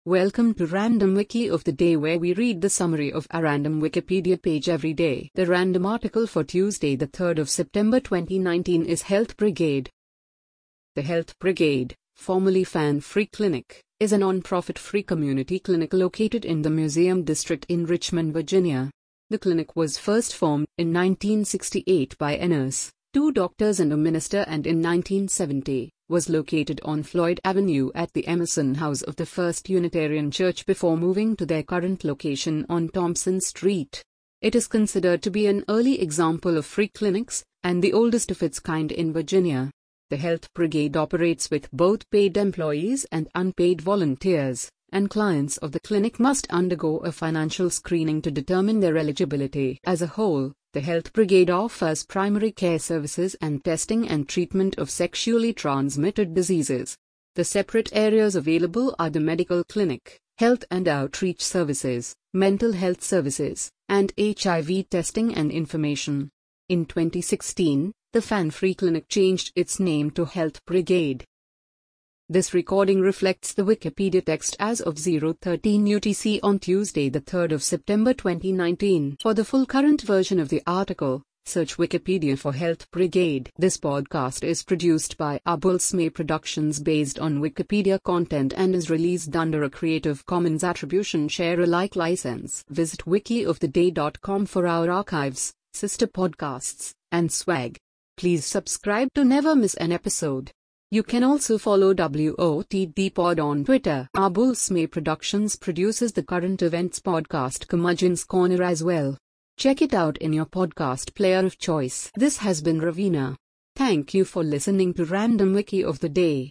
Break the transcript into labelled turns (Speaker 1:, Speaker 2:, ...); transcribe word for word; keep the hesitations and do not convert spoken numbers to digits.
Speaker 1: Welcome to Random Wiki of the Day, where we read the summary of a random Wikipedia page every day. The random article for Tuesday, the third of September twenty nineteen is Health Brigade. The Health Brigade, formerly Fan Free Clinic, is a non-profit free community clinic located in the Museum District in Richmond, Virginia. The clinic was first formed in nineteen sixty-eight by a nurse, two doctors and a minister, and in nineteen seventy was located on Floyd Avenue at the Emerson House of the First Unitarian Church before moving to their current location on Thompson Street. It is considered to be an early example of free clinics, and the oldest of its kind in Virginia. The Health Brigade operates with both paid employees and unpaid volunteers, and clients of the clinic must undergo a financial screening to determine their eligibility. As a whole, the Health Brigade offers primary care services and testing and treatment of sexually transmitted diseases. The separate areas available are the medical clinic, health and outreach services, mental health services, and H I V testing and information. In twenty sixteen, the Fan Free Clinic changed its name to Health Brigade. This recording reflects the Wikipedia text as of zero thirteen U T C on Tuesday, the third of September twenty nineteen. For the full current version of the article, search Wikipedia for Health Brigade. This podcast is produced by Abulsme Productions based on Wikipedia content and is released under a Creative Commons Attribution Share Alike license. Visit wiki of the day dot com for our archives, sister podcasts, and swag. Please subscribe to never miss an episode. You can also follow W O T D Pod on Twitter. Abulsme Productions produces the current events podcast Curmudgeon's Corner as well. Check it out in your podcast player of choice. This has been Ravina. Thank you for listening to Random Wiki of the Day.